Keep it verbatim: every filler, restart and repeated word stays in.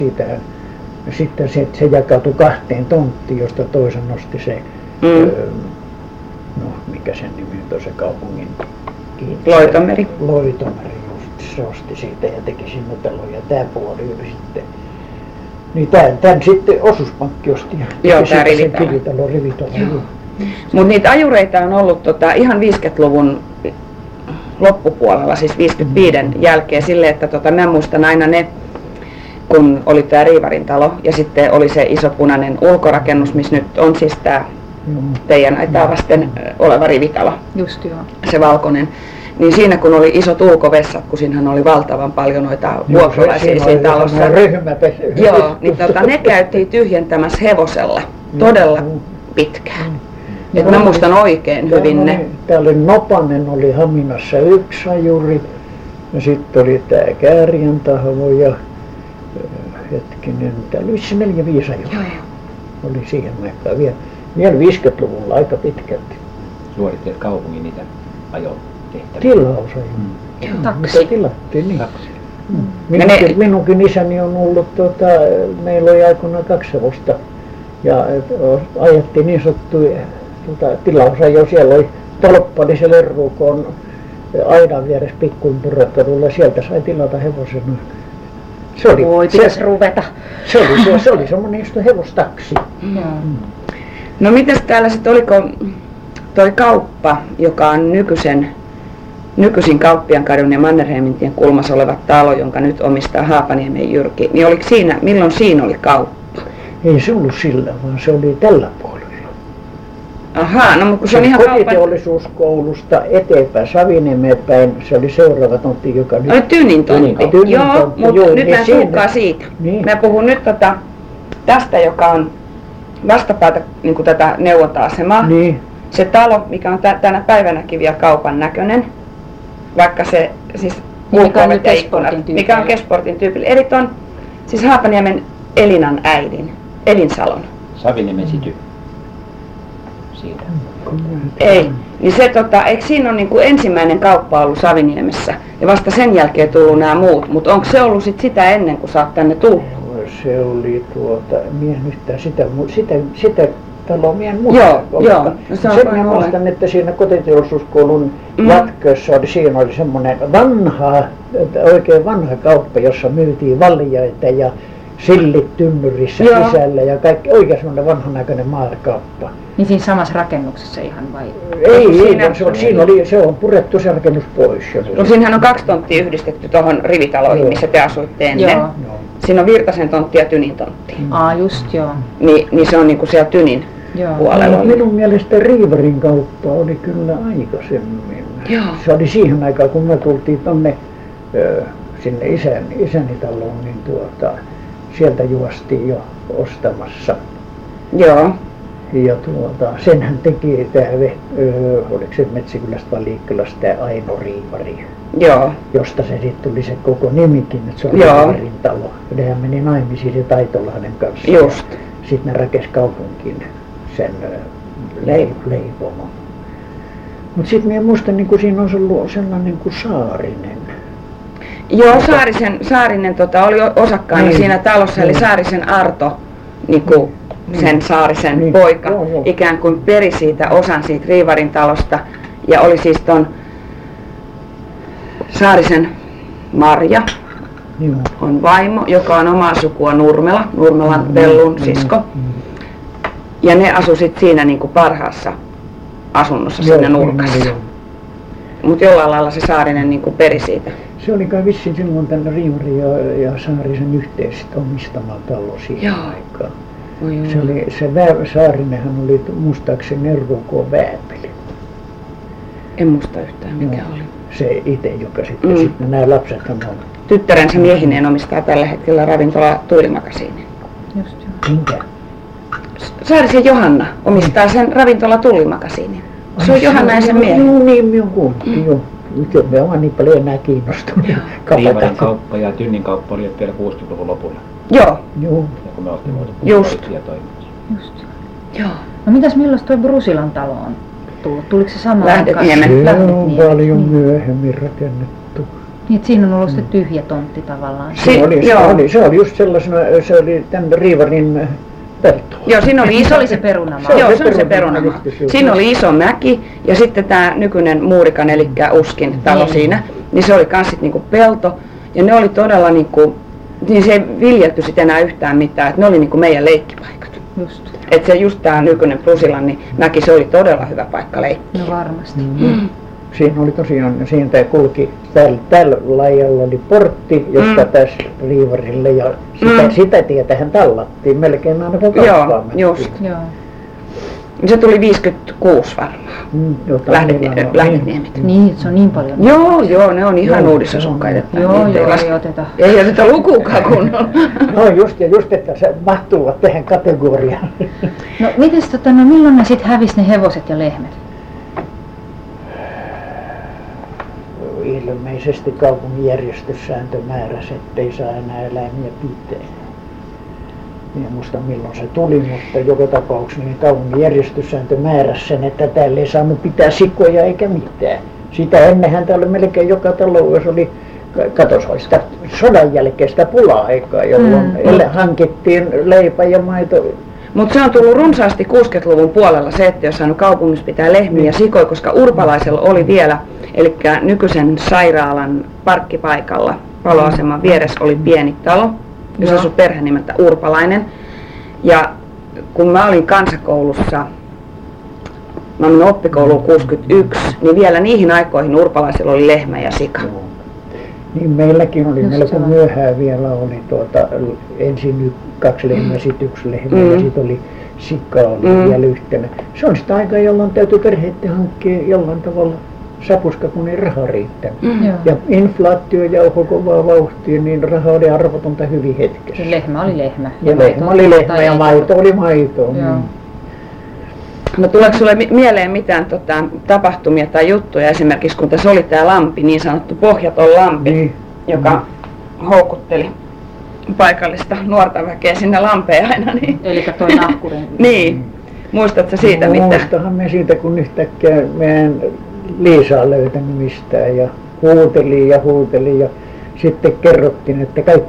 Siitähän sitten se, se jakautui kahteen tonttiin, josta toisen nosti se, mm. öö, no mikä sen nimi on tuossa kaupungin? Loitomeri. Loitomeri just, se osti siitä ja teki sinne talon ja tämä puoli oli sitten. Niin tämän, tämän sitten osuuspankki osti ja joo, tämä rivitalo. Rivitalo, rivitalo mutta niitä ajureita on ollut tota, ihan viisikymmentäluvun loppupuolella, siis viisikymmentäviisi mm. jälkeen sille, että tota, mä muistan aina ne, kun oli tämä Riivarin talo ja sitten oli se iso punainen ulkorakennus, missä nyt on siis tämä mm. teidän aitaa vasten oleva rivitalo. Just joo. Se valkoinen. Niin siinä kun oli isot ulkovessat, kun siinähän oli valtavan paljon noita vuokralaisia siinä talossa. Joo, niin tota, ne käytiin tyhjentämässä hevosella todella pitkään. Et mä muistan oikein hyvin ne. Täällä oli Nopanen, oli Haminassa yksi ajuri ja sitten oli tää Kääriäntahvo ja hetkinen, täällä oli se neljä viisi ajuria. Oli siihen aikaan vielä, vielä viisikymmentäluvulla aika pitkälti. Suoritteet kaupungin niitä ajotehtäviä? Tilausajuri. Mm. Taksi. Mitä tilattiin, niin. Taksi. Mm. Minunkin, ne... minunkin isäni on ollut, tuota, meillä oli aikoinaan kaksi hevosta ja ajettiin niin sanottuja tuota, tilausajo, siellä oli tolppa, niin se Lerruukon aidan vieressä pikkuympyräkadulla ja sieltä sai tilata hevosen. Se oli, voi, pitäisi ruveta. Se oli, se, se oli semmoinen just hevostaksi. Mm. Mm. No mitäs täällä sitten, oliko toi kauppa, joka on nykyisen, nykyisin Kauppiankadun ja Mannerheimintien kulmassa oleva talo, jonka nyt omistaa Haapaniemen Jyrki, niin oliko siinä, milloin siinä oli kauppa? Ei se ollut sillä, vaan se oli tällä puolella. Ahaa, no mutta se on ihan kauppa. Kotiteollisuuskoulusta eteenpäin, Saviniemen päin, se oli seuraava tontti, joka nyt... Oli Tynin tontti, Tynin joo, tontti, mutta joo, nyt niin mä en siinä... puhukaan siitä. Niin. Mä puhun nyt tota, tästä, joka on vastapäätä niin kuin tätä neuvonta-asemaa. Niin. Se talo, mikä on t- tänä päivänäkin vielä kaupan näköinen, vaikka se siis mikä on nyt ikkunat, mikä on Kesportin tyypillä. Eli ton siis Haapaniemen Elinan äidin, Elinsalon. Saviniemen Sity. Siitä. Ei, niin se tota, eikö siinä ole niin kuin ensimmäinen kauppa ollut Saviniemessä ja vasta sen jälkeen tullut nämä muut, mutta onko se ollut sit sitä ennen kuin sä oot tänne tullut? Se oli tuota, mie nyt sitä, sitä, sitä taloa mie en muista. Joo, joo. No se on sen minä muistan, että siinä kotiteollisuuskoulun mm. jatkossa oli, siinä oli semmoinen vanha, oikein vanha kauppa, jossa myytiin valjaita ja sillit tynnyrissä joo. sisällä ja kaikki, oikein semmoinen vanhanaikainen maakauppa. Niin siinä samassa rakennuksessa ihan vai? Ei, siinä, se, on, siinä oli, se on purettu se rakennus pois. No siinähän on kaksi tonttia yhdistetty tuohon rivitaloihin, joo. missä te asuitte ennen. Joo. Siinä on Virtasen tontti ja Tynin tontti. Mm. Aa, just joo. Ni, niin se on niinku siellä Tynin joo. puolella. No, minun mielestä Riivarin kauppa oli kyllä aikaisemmin. Joo. Se oli siihen aikaan, kun me tultiin tonne ö, sinne isän, isäni taloon, niin tuota, sieltä juostiin jo ostamassa. Joo. Ja tuota, senhän teki tämä, oliko se Metsikylästä vai Liikkelästä, tämä Aino Riivari. Joo. Josta se sitten tuli se koko nimikin, että se on Riivarin talo. Nehän meni naimisiin se Taitolahden kanssa. Just. Sitten ne rakesi kaupunkiin sen leipomon. Mutta sitten minä muistan, niin siinä olisi ollut sellainen niin kuin Saarinen. Joo, Saarisen, Saarinen tota, oli osakkaana niin. siinä talossa, eli Saarisen Arto, niin kuin niin. sen Saarisen niin. poika, joo, joo. ikään kuin peri siitä osan siitä Riivarin talosta. Ja oli siis ton Saarisen Marja, joo. on vaimo, joka on omaa sukua Nurmela, Nurmelan mm, Vellun mm, sisko. Mm. Ja ne asu sit siinä niin kuin parhaassa asunnossa joo, siinä nurkassa. Mutta jollain lailla se Saarinen niin kuin peri siitä. Se oli kai vissiin silloin tällä Riivarin ja, ja Saarisen yhteisesti omistama talo siihen joo. aikaan. Oi, se, oli, se vä, Saarinenhan oli muistaakseni R K Vääpeli. En muista yhtään mikä joo. oli. Se itse, joka sitten, mm. sitten nämä lapsethan on. Tyttärensä miehineen omistaa tällä hetkellä ravintola Tullimakasiinin. Just joo. Minkä? Saarisen Johanna omistaa sen ravintola Tullimakasiinin. Se on Johanna ja sen miehen. Joo, niin minä olen kuullut, mm. joo. Nyt me olen niin paljon enää kiinnostunut. Riivarin kauppa ja Tynin kauppa oli vielä kuusikymmentäluvun lopulla. Joo. Joo. Ja kun me oltiin muuten just. Ja toiminnassa. Just. Joo. No mitäs milloin tuo Brusilan talo on tullut? Tuliko se sama Lähdetniemen. Se on paljon niin. myöhemmin rakennettu. Niin, että siinä on ollut se tyhjä tontti tavallaan. Si- Se oli, se joo. oli, se oli just sellaisena, se oli tämän Riivarin pelto. Joo, siinä oli Niin se iso, oli se perunamaa. Se on joo, se se on se perunamaa perunamaa. juttu, se- Siinä oli iso mäki ja sitten tämä nykyinen Muurikan eli Uskin talo Niin. siinä, niin se oli kans sit niinku pelto ja ne oli todella niinku, niin se ei viljelty sit enää yhtään mitään, että ne oli niinku meidän leikkipaikat. Just. Että se just tää nykyinen Prusilan niin mäki, se oli todella hyvä paikka leikkiä. No varmasti. Mm. Siinä oli tosiaan, siinä tämä kulki, tällä, tällä laajalla oli portti, josta Mm. pääsi Riivarille ja sitä, Mm. sitä tietähän tallattiin melkein aina kun Joo, kauppaan mentiin. just. Joo. Se tuli viisikymmentäkuusi varmaan. Mm, jota Lähdet, niillä on- Lähdetniemet. Niin, se on niin paljon. Joo, joo, ne on ihan Joo, uudisasukkaita. että Joo, niitä ei joo, las- ei oteta. Ei oteta lukuukaan kunnolla. No just, ja just, että se mahtuvat tähän kategoriaan. No mites tota, no milloin ne sit hävisi ne hevoset ja lehmät? Ilmeisesti kaupungin järjestyssääntö määräsi, ettei saa enää eläimiä pitää. En muista milloin se tuli, mutta joka tapauksessa niin kaupungin järjestyssääntö määräsi sen, että täällä ei saanut pitää sikoja eikä mitään. Sitä ennenhän täällä joka joka taloudessa oli, katos, oli sitä sodan jälkeistä pula-aikaa, jolloin Mm. mm. hankittiin leipä ja maito. Mutta se on tullut runsaasti kuusikymmentäluvun puolella se, että jos saanut kaupungissa pitää lehmiä ja sikoja, koska Urpalaisella oli vielä, eli nykyisen sairaalan parkkipaikalla paloaseman vieressä oli pieni talo, jossa Joo. asui perhe nimeltä Urpalainen. Ja kun mä olin kansakoulussa, mä menin oppikouluun kuusikymmentäyksi, niin vielä niihin aikoihin Urpalaisella oli lehmä ja sika. Niin meilläkin oli, Just melko se. myöhään vielä oli tuota, ensin y- kaksi lehmää, sitten yksi lehmä Mm. ja sitten oli sikka oli Mm. vielä yhtenä. Se on sitä aikaa, jolloin täytyy perheiden hankkia jollain tavalla sapuska, kun ei raha riittänyt. Mm. Joo. Ja inflaatio jauhoi kovaa vauhtia, niin raha oli arvotonta hyvin hetkessä. Se lehmä oli lehmä. Ja maito lehmä oli lehmä tai ja ei- maito oli maito. Joo. Mm. No tuleeko sulle mi- mieleen mitään tota, tapahtumia tai juttuja, esimerkiksi kun tässä oli tämä lampi, niin sanottu pohjaton lampi, Niin. joka houkutteli paikallista nuorta väkeä sinne lampeen aina. Niin, Eli toi nahkurin. niin. Muistatko siitä no, mitään? muistahan me siitä, kun yhtäkkiä meidän Liisa löytänyt mistään ja huuteli ja huuteli ja sitten kerrottiin, että kaikki